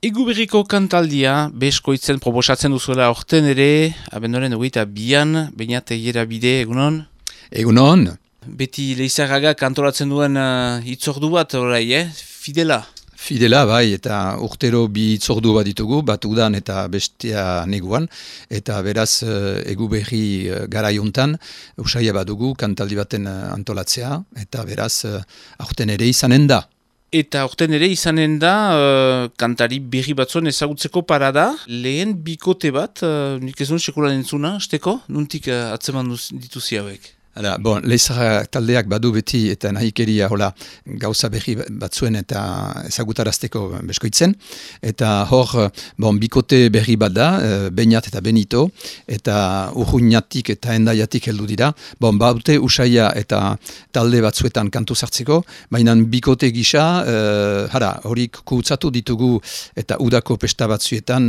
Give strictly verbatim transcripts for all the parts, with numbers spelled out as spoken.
Eguberriko kantaldia, beskoitzen proposatzen duzuela orten ere, abendoren hogeita bian, Beñat Eiera bide, egunon? Egunon. Beti Leizarraga kantolatzen duen uh, itzordu bat, orai, eh? Fidela? Fidela, bai, eta urtero bi itzordu bat ditugu, bat udan eta bestea neguan, eta beraz Eguberri garaiuntan, usaia badugu kantaldi baten antolatzea, eta beraz aurten ere izanen da. Eta orten ere izanen da, uh, kantari berri batzuen ezagutzeko parada, lehen bikote bat, uh, nik ez duen sekulan entzuna, azteko, nuntik uh, atzeman dituzi hauek? Hala, bon, Leizarra taldeak badu beti eta nahikeria hola gauza berri batzuen eta ezagutarazteko beskoitzen. Eta hor, bon, bikote berri bat da, Beñat eta Benito, eta urruñatik eta endaiatik heldu dira. Bon, baute usaia eta talde batzuetan kantu sartzeko, baina bikote gisa, uh, hara, horik kutsatu ditugu eta udako pesta batzuetan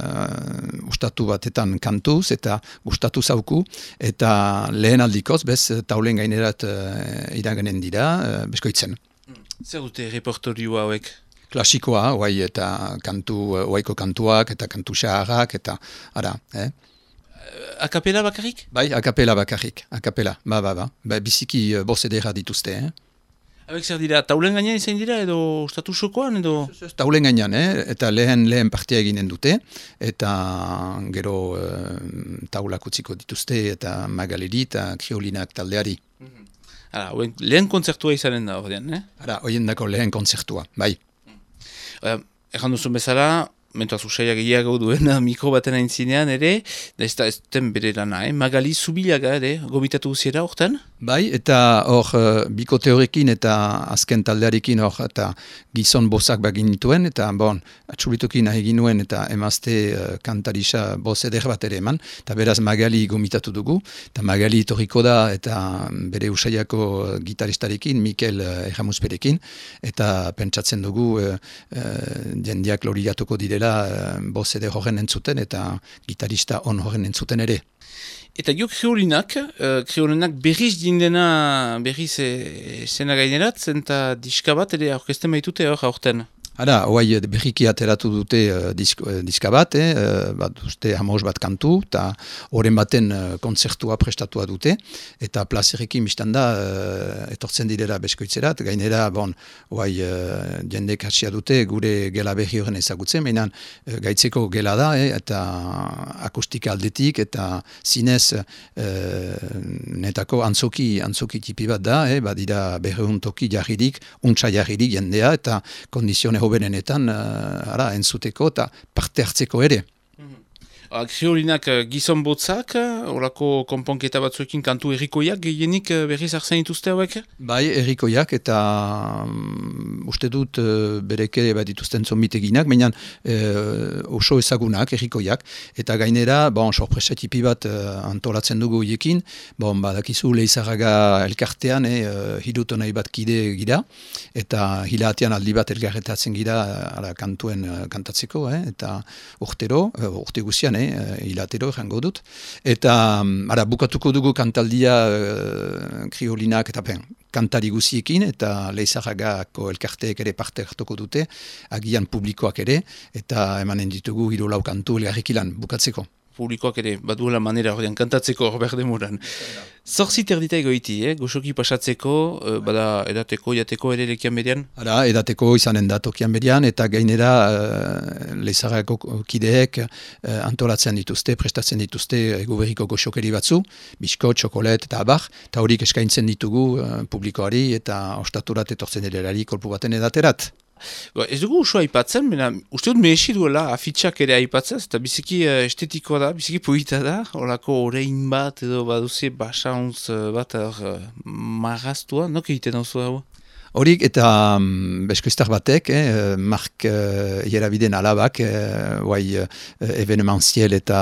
uh, ustatu batetan kantuz eta gustatu zauku, eta lehen aldikoz, bez, taulen gainerat uh, iraganen dira, uh, beskoitzen. Zer dute repertorioa hauek? Klasikoa, oai, eta kantu, oaiko kantuak, eta kantu xaharrak, eta ara, eh? Akapela bakarrik? Bai, akapela bakarrik, akapela, ba, ba, ba, ba biziki uh, boz edera dituzte, eh? Hauek zer dira, taulen gainean izan dira, edo ustatu sokoan, edo? Taulen gainean, eh? Eta lehen lehen partia eginen dute, eta gero uh, taulak utziko dituzte, eta Magaledi eta Kriolinak taldeari. Mm-hmm. Hala, lehen kontzertua izanen da, ordean, eh? Hala, hoien dako lehen kontzertua, bai. Uh, Erran duzun bezala, mentuaz usaila gehiago duena mikro baten aintzinean ere, da ez da ez den bere lana, eh? Magali Zubilaga ere, gomitatu guziera horten? Bai, eta hor uh, bikote horrekin eta azken taldearekin hor eta gizon bozak bagin nituen, eta bon, atxulitukin nahi ginuen eta emazte uh, kantarisa boz eder bat ere eman, eta beraz Magali gomitatu dugu, eta Magali torriko da eta bere usaiako gitaristarekin, Mikel uh, Erramusperekin, eta pentsatzen dugu uh, uh, jendeak lorigatuko direla uh, boz eder horren entzuten, eta gitarista on horren entzuten ere. Eta jo Kriolinak, uh, Kriolinak berriz dindena, berriz e, zena gainerat, zenta diska bat ere aurkezten baitute hor aurten. Hala, hoai berriki ateratu dute uh, disk, uh, diska bat, eh, uh, bat uste hamaus bat kantu, eta horren baten uh, kontzertua prestatua dute, eta plazerekin biztan da, uh, etortzen direla beskoitzerat, gainera, bon, hoai uh, jendek hasia dute, gure gela berri horren ezagutzen, mainan uh, gaitzeko gela da, eh, eta akustika aldetik, eta zinez uh, netako antzoki, antzoki tipi bat da, eh, badira berreun toki jarririk, untsa jarririk jendea, eta kondizione benenetan, uh, ara, entzuteko eta parte hartzeko ere. Mm-hmm. Kriolinak uh, gizon botzak, horako konponketa batzuekin kantu errikoiak gehienik uh, berriz hartzen dituzte hauek? Bai, errikoiak eta um, uste dut uh, bereke bat dituzten zombiteginak, baina uh, oso ezagunak errikoiak, eta gainera, bon, sorpresa tipi bat uh, antolatzen dugu hiekin, bon, badakizu Leizarraga elkartean, eh, uh, hilutonai bat kide gira, eta hilatean aldi bat elgarretatzen gira ara, kantuen uh, kantatzeko, eh, eta urtero, uh, urte guzian, eh, hilatero errango dut, eta um, ara, bukatuko dugu kantaldia uh, Kriolinak eta pen, kantari guziekin, eta Leizarragako elkarteek ere parte hartuko dute, agian publikoak ere, eta emanen ditugu hiru lau kantu elgarrikilan bukatzeko. Publikoak ere, baduela manera ordean kantatzeko hor behar demoran. Zorzit erdita egoiti, eh? Goxoki pasatzeko, uh, bada edateko, jateko ere lekian berian? Hala, edateko izanen da tokian berian, eta gainera uh, Leizarrako kideek uh, antolatzen dituzte, prestatzen dituzte Eguberriko goxokeri batzu, bisko, txokolet eta abar, eta horik eskaintzen ditugu uh, publikoari eta ostaturat etortzen ererari kolpu baten edaterat. Ba, ez dugu usua aipatzen, bena, uste dut mehesi duela afitxak ere aipatzen, eta biziki uh, estetikoa da, biziki poita da, horako orein bat edo baduzie basauntz uh, bat uh, marraztua, nok egiten hau hau? Horik eta um, beskoiztar batek, eh, Mark uh, Ierabiden alabak, uh, guai uh, evenementiel eta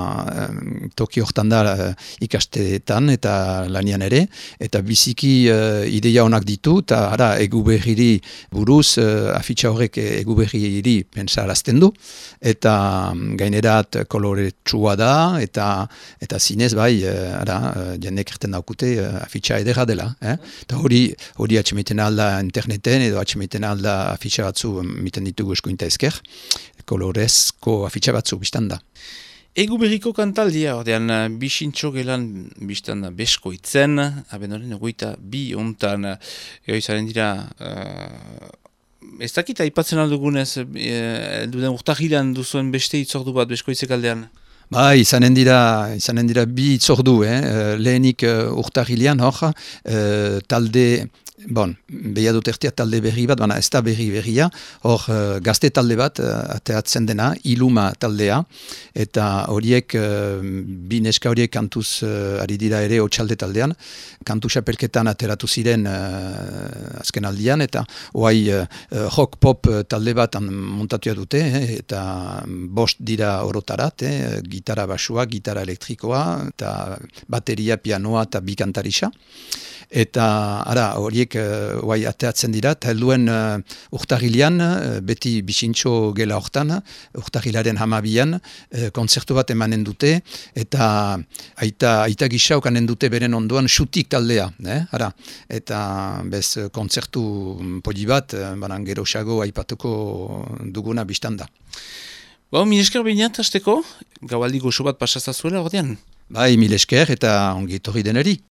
um, toki hortan da uh, ikasteetan eta lanian ere, eta biziki uh, ideia honak ditu, eta ara Eguberriri buruz, uh, afitxa horrek Eguberriri pentsa arazten du, eta um, gainerat kolore txua da, eta eta zinez bai, uh, ara, uh, jendek erten daukute uh, afitxa edera dela, eh? Eta hori, hori atxemeten alda interneten edo atxemeten alda afitxa batzu miten ditugu eskuinta ezker. kolorezko afitxa batzu biztan da. Egu berriko kantaldia, ordean, bisintxo gelan biztan da beskoitzen, abendoren egoita bi ontan, ego izaren dira, uh, ez dakit aipatzen aldugunez, uh, duden urtahilan duzuen beste itzordu bat beskoitzek aldean? Ba, izanen dira, izanen dira bi itzordu, eh? Lehenik uh, urtahilean, hor, uh, talde, bon, behia dut ertea talde berri bat, baina ez da berri berria, hor uh, gazte talde bat uh, ateatzen dena, Iluma taldea, eta horiek, uh, bi neska horiek kantuz uh, ari dira ere Otsalde taldean, kantu xapelketan ateratu ziren uh, azken aldian, eta oai uh, rock pop talde bat montatua dute, eh? Eta bost dira orotarat, eh? Gitara basua, gitara elektrikoa, eta bateria, pianoa eta bi kantarisa. Eta ara, horiek uh, oai ateatzen dira, eta helduen uh, urtahilean, uh, beti bisintxo gela hortan, urtahilaren hamabian, uh, kontzertu bat emanen dute, eta aita, aita gisa okanen dute beren ondoan xutik taldea, eh? Ara, eta bez kontzertu poli bat, uh, banan geroxago aipatuko duguna biztan da. Ba, mil esker behinat, hasteko, gaualdi goxo bat pasazazuela ordean? Bai, mil esker eta ongi etorri deneri.